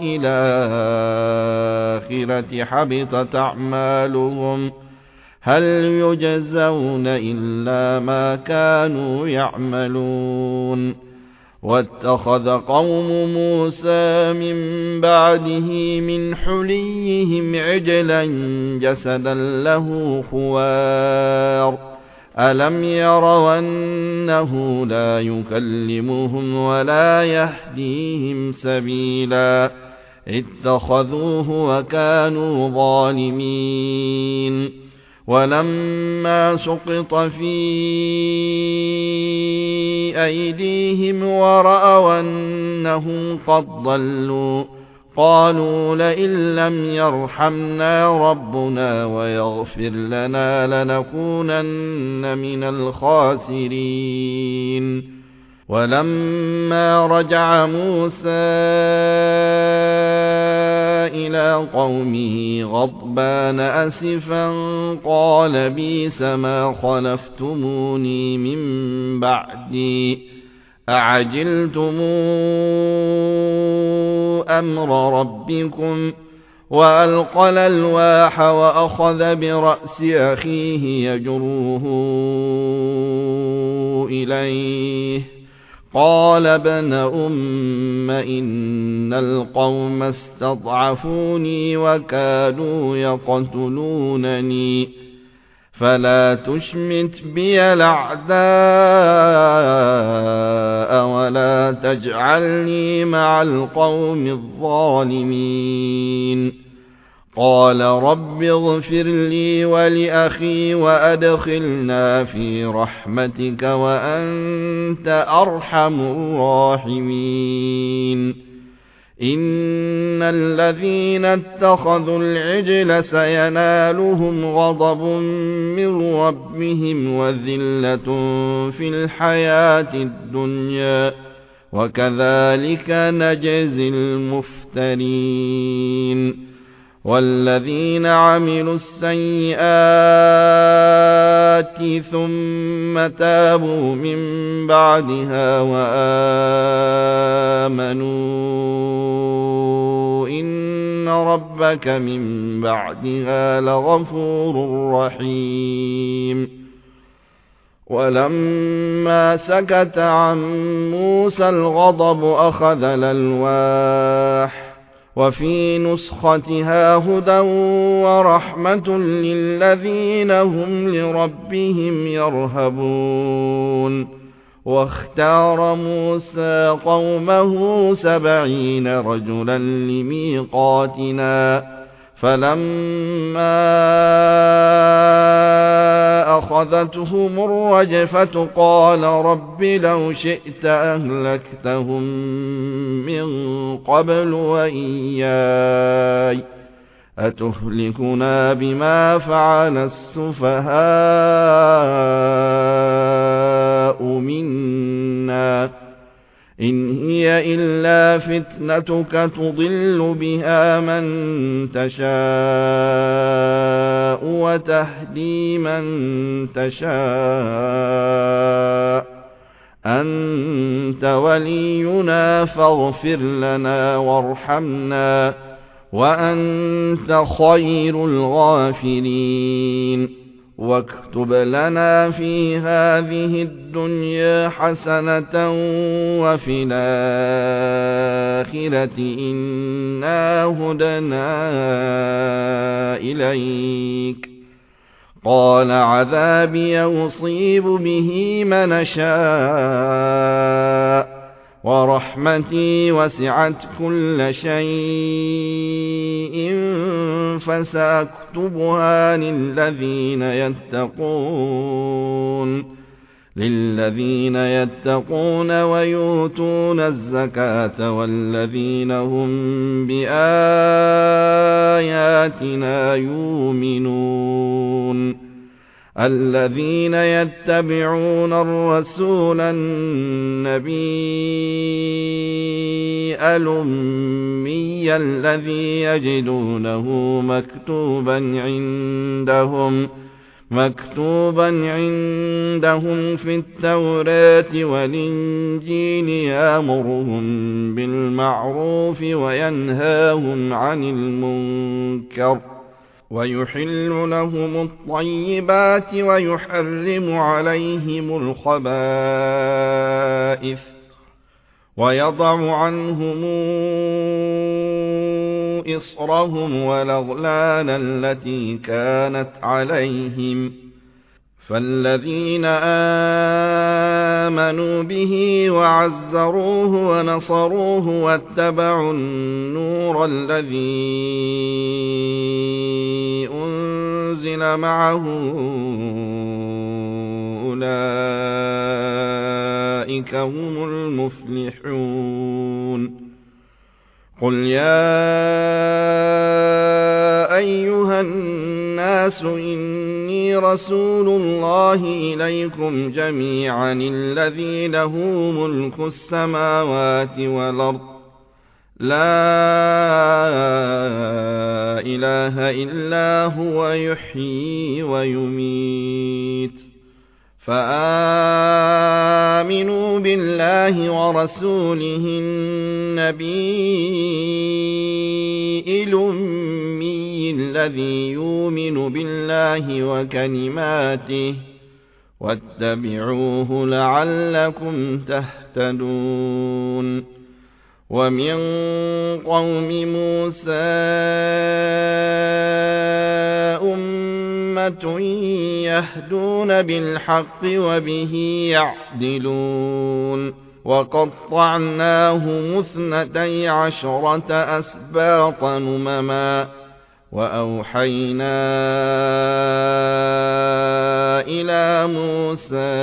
الآخرة حبطت أعمالهم هل يجزون إلا ما كانوا يعملون واتخذ قوم موسى من بعده من حليهم عجلا جسدا له خوار ألم يروا أنه لا يكلمهم ولا يهديهم سبيلا اتخذوه وكانوا ظالمين ولما سقط في أيديهم ورأوا أنهم قد ضلوا قالوا لئن لم يرحمنا ربنا ويغفر لنا لنكونن من الخاسرين ولما رجع موسى إلى قومه غضبان أسفا قال بئس ما خلفتموني من بعدي أعجلتم أمر ربكم وألقى الألواح وأخذ برأس أخيه يجره إليه قال ابن أم إن القوم استضعفوني وكادوا يقتلونني فلا تشمت بي الأعداء ولا تجعلني مع القوم الظالمين قال رب اغفر لي ولأخي وأدخلنا في رحمتك وأنت أرحم الراحمين إن الذين اتخذوا العجل سينالهم غضب من ربهم وذلة في الحياة الدنيا وكذلك نجزي المفترين والذين عملوا السيئات ثم تابوا من بعدها وآمنوا إن ربك من بعدها لغفور رحيم ولما سكت عن موسى الغضب أخذ الألواح وفي نسختها هدى ورحمة للذين هم لربهم يرهبون واختار موسى قومه 70 رجلا لميقاتنا فلما أخذتهم الرجفة قال رب لو شئت أهلكتهم من قبل وإياي أتهلكنا بما فعل السفهاء منا إن هي إلا فتنتك تضل بها من تشاء وتهدي من تشاء أنت ولينا فاغفر لنا وارحمنا وأنت خير الغافرين واكتب لنا في هذه الدنيا حسنة وفي الآخرة إنا هدنا إليك قال عذابي يصيب به من أشاء ورحمتي وسعت كل شيء فسأكتبها للذين يتقون ويؤتون الزكاة والذين هم بآياتنا يؤمنون الذين يتبعون الرسول النبي الأمي الذي يجدونه مكتوبا عندهم في التوراة والإنجيل يأمرهم بالمعروف وينهاهم عن المنكر ويحل لهم الطيبات ويحرم عليهم الخبائث ويضع عنهم إصرهم والأغلال التي كانت عليهم فالذين آمنوا به وعزروه ونصروه واتبعوا النور الذي أنزل معه أولئك هم المفلحون قل يا أيها الناس إني رسول الله إليكم جميعا الذي له ملك السماوات والأرض لا إله إلا هو يحيي ويميت فآمنوا بالله ورسوله النبي الأمي الذي يؤمن بالله وكلماته واتبعوه لعلكم تهتدون ومن قوم موسى أمة يهدون بالحق وبه يعدلون وقطعناهم 12 أسباطا أمما وأوحينا إلى موسى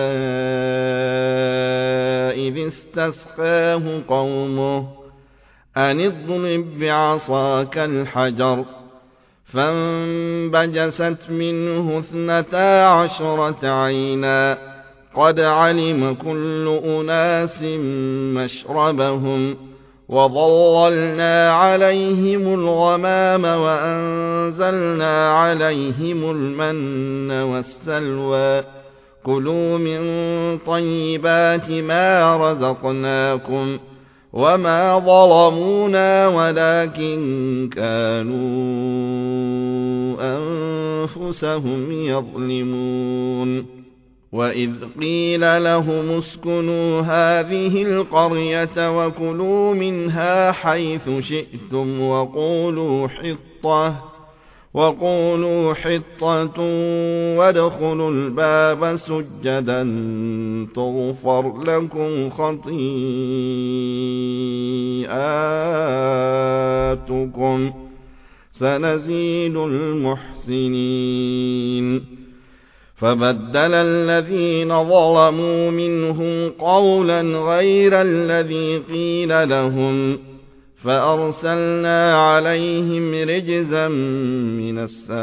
إذ استسقاه قومه أن اضرب بعصاك الحجر فانبجست منه 12 عينا قد علم كل أناس مشربهم وظللنا عليهم الغمام وأنزلنا عليهم المن والسلوى كلوا من طيبات ما رزقناكم وما ظلمونا ولكن كانوا أنفسهم يظلمون وإذ قيل لهم اسكنوا هذه القرية وكلوا منها حيث شئتم وقولوا حطة وادخلوا الباب سجدا تغفر لكم خطيئاتكم سنزيد المحسنين فبدل الذين ظلموا منهم قولا غير الذي قيل لهم فأرسلنا عليهم رجزا من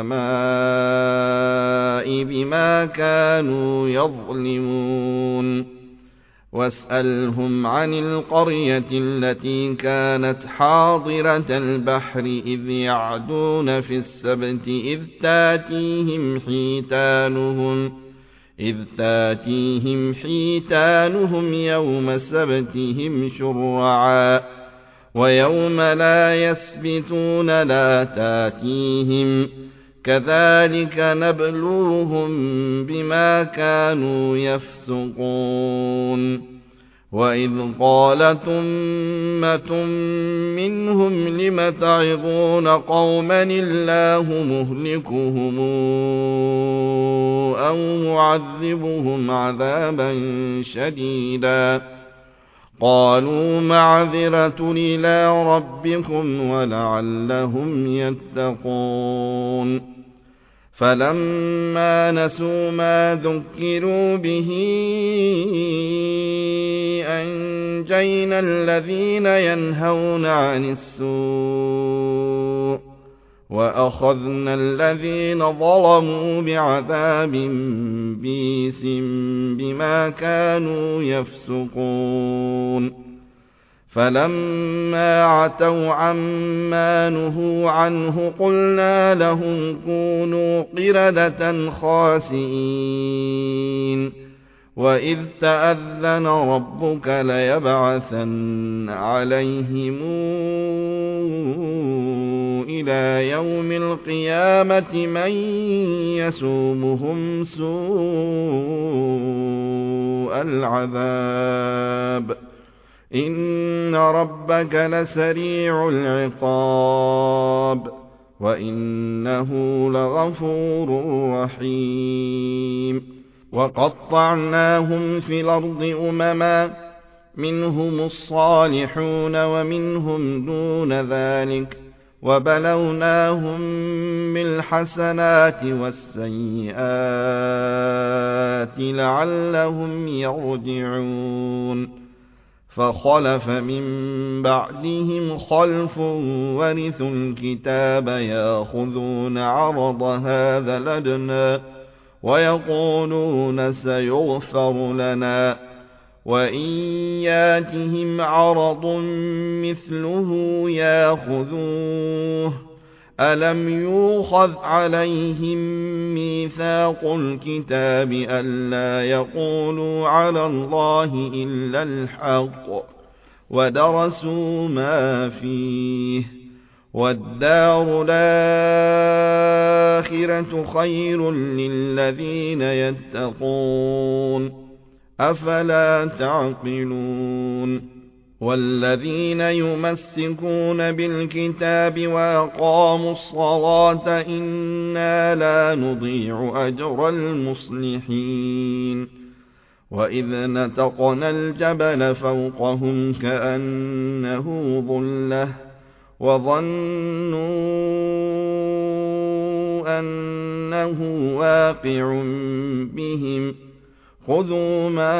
السماء بما كانوا يظلمون واسألهم عن القرية التي كانت حاضرة البحر إذ يعدون في السبت إذ تاتيهم حيتانهم يوم سبتهم شرعا ويوم لا يسبتون لا تاتيهم كذلك نبلوهم بما كانوا يفسقون وإذ قالت أمة منهم لم تعظون قوما الله مهلكهم أو معذبهم عذابا شديدا قالوا معذرة إلى ربكم ولعلهم يتقون فلما نسوا ما ذكروا به أنجينا الذين ينهون عن السوء وأخذنا الذين ظلموا بعذاب بئيس بما كانوا يفسقون فلما عتوا عما نهوا عنه قلنا لهم كونوا قردة خاسئين وإذ تأذن ربك ليبعثن عليهم إلى يوم القيامة من يسومهم سوء العذاب إن ربك لسريع العقاب وإنه لغفور رحيم وقطعناهم في الأرض أمما منهم الصالحون ومنهم دون ذلك وبلوناهم بالحسنات والسيئات لعلهم يرجعون فخلف من بعدهم خلف ورثوا الكتاب يأخذون عرض هذا الأدنى ويقولون سيغفر لنا وإن ياتهم عرض مثله ياخذوه ألم يؤخذ عليهم ميثاق الكتاب ألا يقولوا على الله إلا الحق ودرسوا ما فيه والدار الآخرة خير للذين يتقون أفلا تعقلون والذين يمسكون بالكتاب وأقاموا الصلاة إنا لا نضيع أجر المصلحين وإذ نتقنا الجبل فوقهم كأنه ظلة وظنوا أنه واقع بهم خذوا ما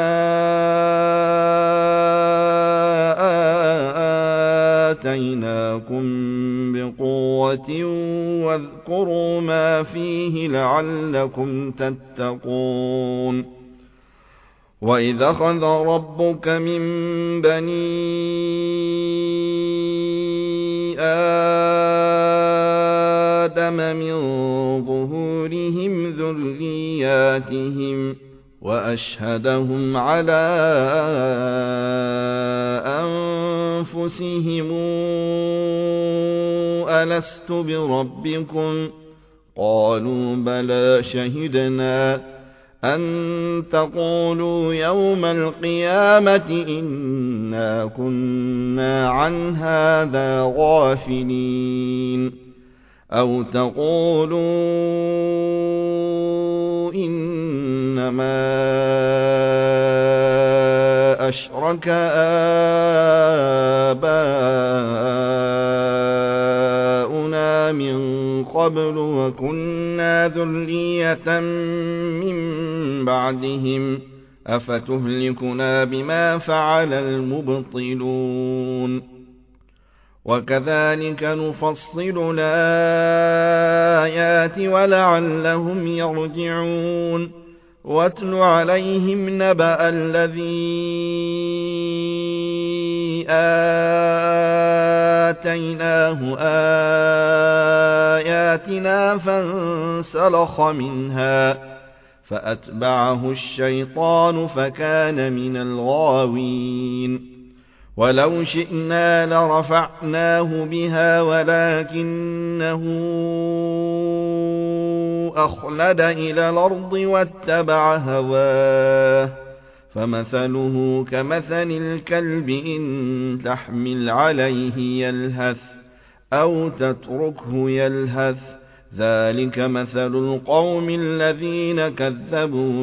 آتيناكم بقوة واذكروا ما فيه لعلكم تتقون وإذ أخذ ربك من بني آدم من ظهورهم ذرياتهم وأشهدهم على أنفسهم ألست بربكم قالوا بلى شهدنا أن تقولوا يوم القيامة إنا كنا عن هذا غافلين أو تقولوا إنما أشرك آباؤنا من قبل وكنا ذرية من بعدهم أفتهلكنا بما فعل المبطلون وكذلك نفصل الآيات ولعلهم يرجعون واتل عليهم نبأ الذي آتيناه آياتنا فانسلخ منها فأتبعه الشيطان فكان من الغاوين ولو شئنا لرفعناه بها ولكنه أخلد إلى الأرض واتبع هواه فمثله كمثل الكلب إن تحمل عليه يلهث أو تتركه يلهث ذلك مثل القوم الذين كذبوا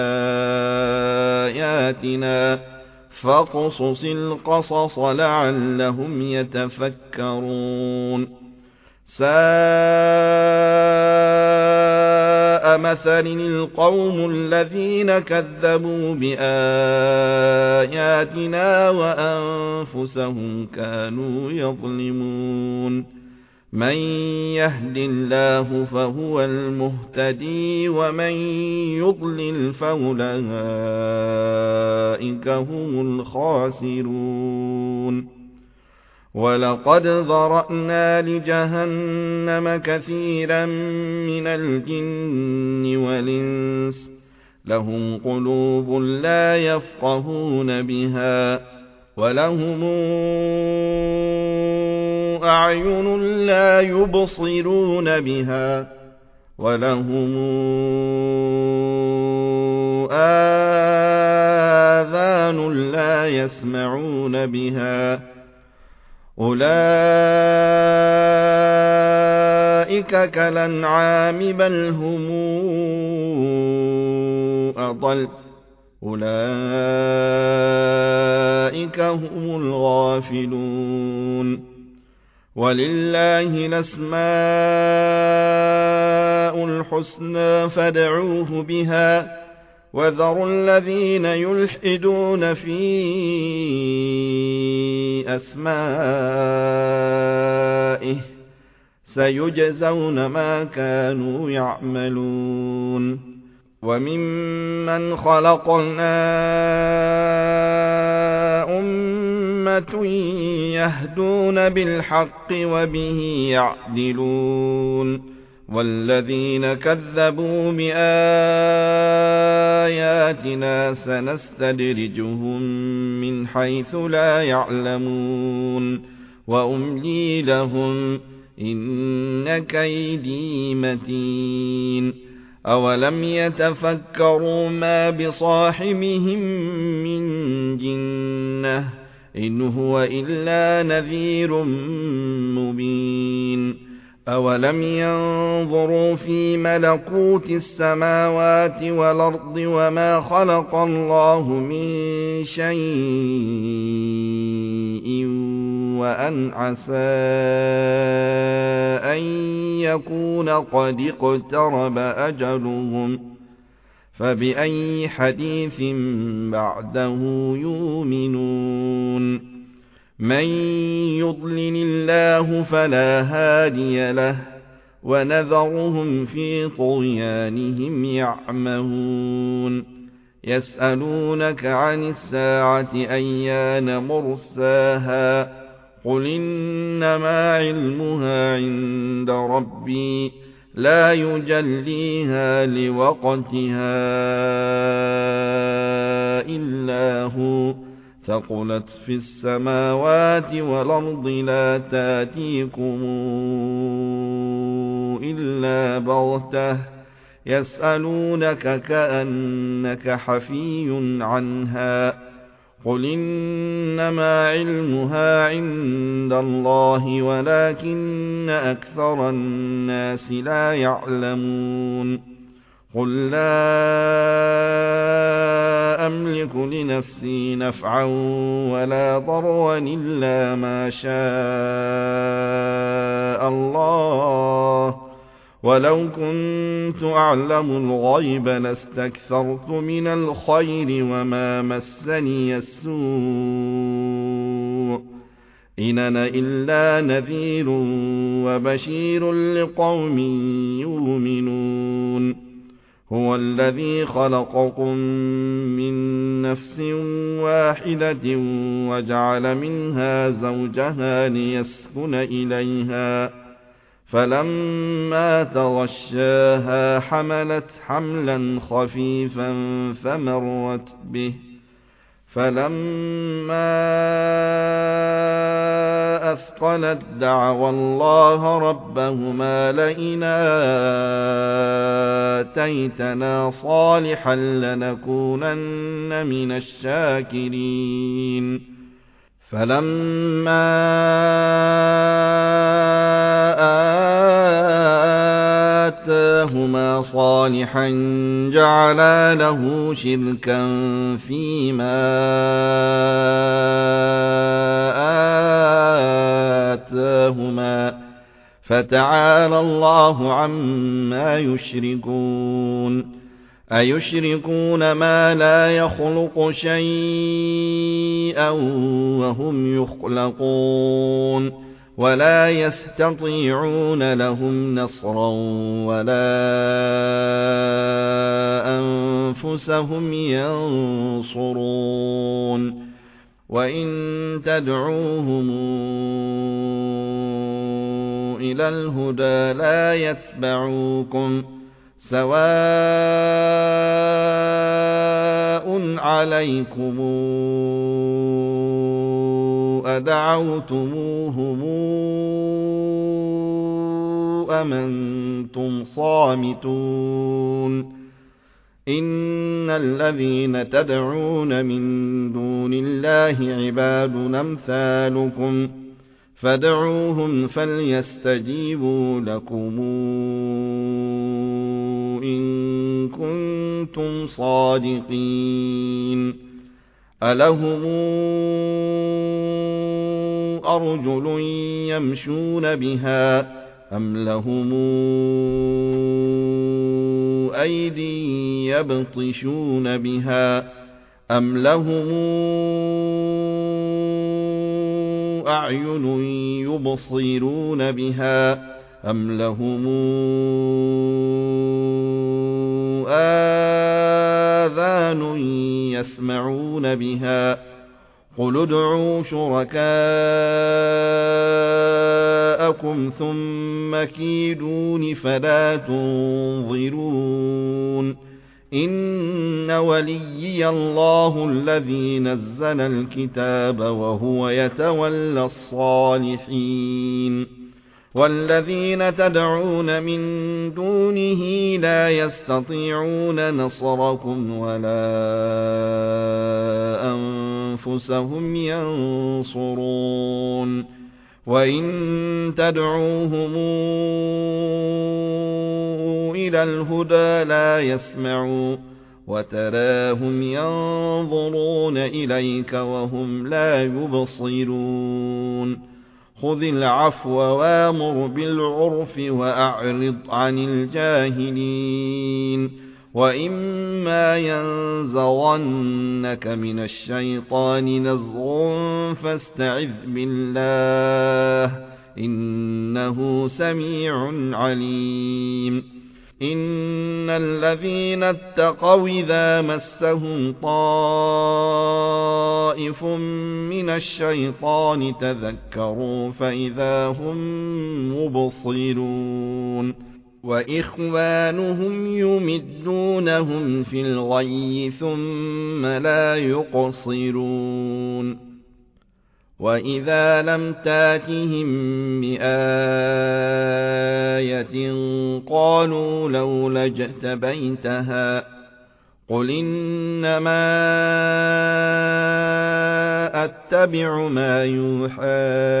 بآياتنا فاقصص القصص لعلهم يتفكرون ساء مثل القوم الذين كذبوا بآياتنا وأنفسهم كانوا يظلمون من يهد الله فهو المهتدي ومن يضلل فأولئك هم الخاسرون ولقد ذرأنا لجهنم كثيرا من الجن والإنس لهم قلوب لا يفقهون بها ولهم أعين لا يبصرون بها ولهم آذان لا يسمعون بها أولئك كالأنعام بل هم أضل أولئك هم الغافلون ولله الأسماء الحسنى فادعوه بها وذروا الذين يلحدون في أسمائه سيجزون ما كانوا يعملون وممن خلقنا أمة يهدون بالحق وبه يعدلون والذين كذبوا بآياتنا سنستدرجهم من حيث لا يعلمون وأملي لهم إن كيدي متين أولم يتفكروا ما بصاحبهم من جنة إن هو إلا نذير مبين أولم ينظروا في ملكوت السماوات والأرض وما خلق الله من شيء وأن عسى أن يكون قد اقترب أجلهم فبأي حديث بعده يؤمنون من يضلل الله فلا هادي له ونذرهم في طغيانهم يعمهون يسألونك عن الساعة أيان مرساها قل إنما علمها عند ربي لا يجليها لوقتها إلا هو ثقلت في السماوات والأرض لا تاتيكم إلا بغتة يسألونك كأنك حفي عنها قل إنما علمها عند الله ولكن أكثر الناس لا يعلمون قل لا أملك لنفسي نفعا ولا ضرا إلا ما شاء الله ولو كنت أعلم الغيب لاستكثرت من الخير وما مسني السوء إن أنا إلا نذير وبشير لقوم يؤمنون هو الذي خلقكم من نفس واحدة وجعل منها زوجها ليسكن إليها فلما تغشاها حملت حملا خفيفا فمرت به فلما أثقلت دعوا الله ربهما لئن آتيتنا صالحا لنكونن من الشاكرين فلما آتاهما صالحا جعلا له شركا فيما آتاهما فتعالى الله عما يشركون أيشركون ما لا يخلق شيئا وهم يخلقون ولا يستطيعون لهم نصرا ولا أنفسهم ينصرون وإن تدعوهم إلى الهدى لا يتبعوكم سواء عليكم أدعوتموهم أم أنتم صامتون إن الذين تدعون من دون الله عباد أمثالكم فادعوهم فليستجيبوا لكم إن كنتم صادقين ألهم أرجل يمشون بها أم لهم أيدي يبطشون بها أم لهم أعين يبصرون بها أم لهم آذان يسمعون بها قل ادعوا شركاءكم ثم كيدون فلا تنظرون إن وليي الله الذي نزل الكتاب وهو يتولى الصالحين والذين تدعون من دونه لا يستطيعون نصركم ولا أنفسهم ينصرون وإن تدعوهم إلى الهدى لا يسمعوا وتراهم ينظرون إليك وهم لا يبصرون خذ العفو وامر بالعرف وأعرض عن الجاهلين وإما ينزغنك من الشيطان نزغ فاستعذ بالله إنه سميع عليم إن الذين اتقوا إذا مسهم طائف من الشيطان تذكروا فإذا هم مبصرون وإخوانهم يمدونهم في الغي ثم لا يقصرون وإذا لم تاتهم بآية قالوا لولا اجتبيتها قل إنما أتبع ما يوحى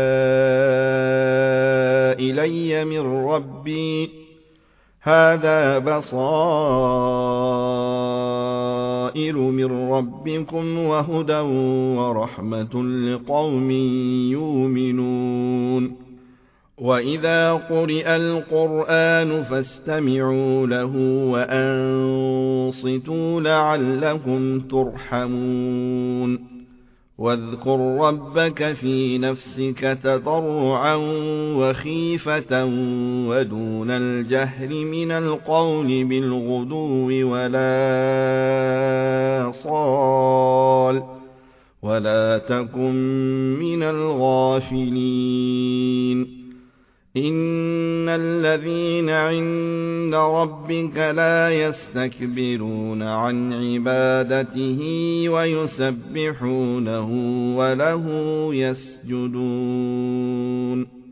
إلي من ربي هذا بصائر من ربكم وهدى ورحمة لقوم يؤمنون وإذا قرئ القرآن فاستمعوا له وأنصتوا لعلكم ترحمون واذكر ربك في نفسك تضرعا وخيفة ودون الجهر من القول بالغدو ولا صال ولا تكن من الغافلين إن الذين عند ربك لا يستكبرون عن عبادته ويسبحونه وله يسجدون